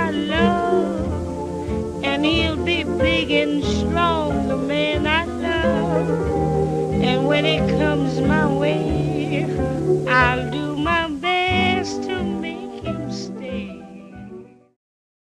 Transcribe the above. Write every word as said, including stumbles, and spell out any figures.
I love, and he'll be big and strong, the man I love. And when it comes my way, I'll do my